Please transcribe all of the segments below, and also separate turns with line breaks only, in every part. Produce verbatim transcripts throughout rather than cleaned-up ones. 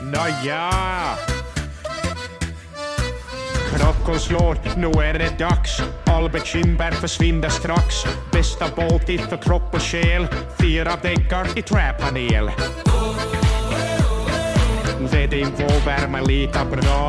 Nåja. Klockan slår, nu är det dags. All bekymmer försvinner strax. Bästa båtit för kropp och själ. Fyra däckar i träpanel. Det din vårvärme lika bra.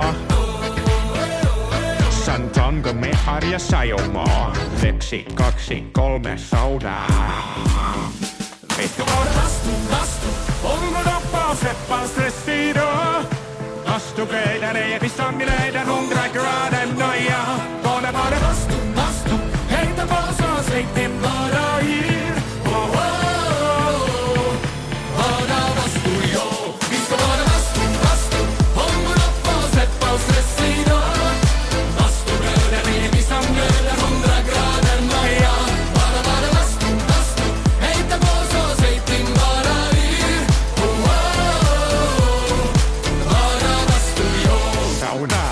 Santango med Arja Saijonmaa. Yksi, kaksi, kolme sodaa. Vittu.
Vastu, vastu, onko tappaa seppaa stressiä? Vastu keidän ja pissangileiden hundra graden noja. Både bara vastu, vastu, heitä pausaa seittin bara hier. Oh, oh, bara vastu, joo. Visko bara vastu, vastu, onko tappaa seppaa stressiä? Vastu keidän ja pissangileiden hundra graden noja. Bara bara vastu, vastu, heitä pausaa seittin bara hier. Oh, oh, bara vastu, joo.
Sauna.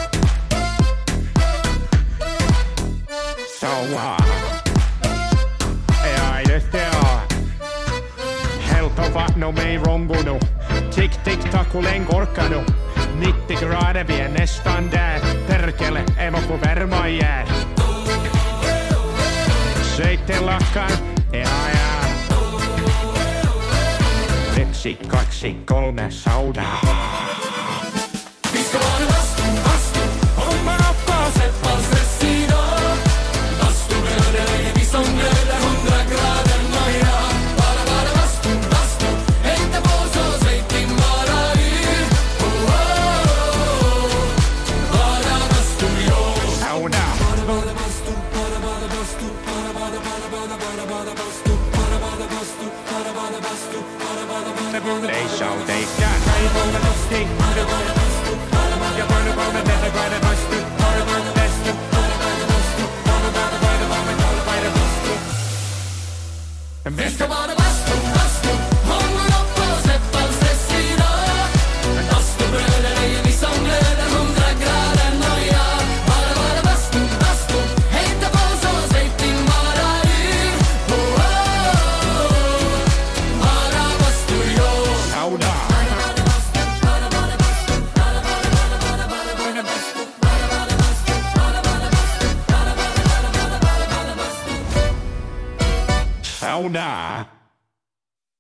Sauna. Ei nyt tää. Helppo vatno mei rombunu. Tick tick takulen korkanu. nittio grader vi är nästan där. Perkele, emo på värma jää. Seitten lakkaan. Ja ja. Yksi, kaksi, kolme saudaa.
Visko bara vastu, vastu, om man nappar seppar stressiä. Vastu gröder, vi som gröder hundra grader noja. Bara bara vastu, vastu, heitä pausaa seittin bara hier. Oh, oh, bara vastu, joo.
Sauna.
Bara bara vastu, bara bara vastu, bara bara bara bara bara bara vastu, bara bara vastu, bara bara vastu, bara bara bara bara.
Ei sauteikka.
Ei bara vastu, bara bara vastu, bara bara.
Ja voin voin tehdä vain vastu.
Bara bara vastu, bara bara vastu, bara bara bara bara bara vastu.
Vesta
Visko bara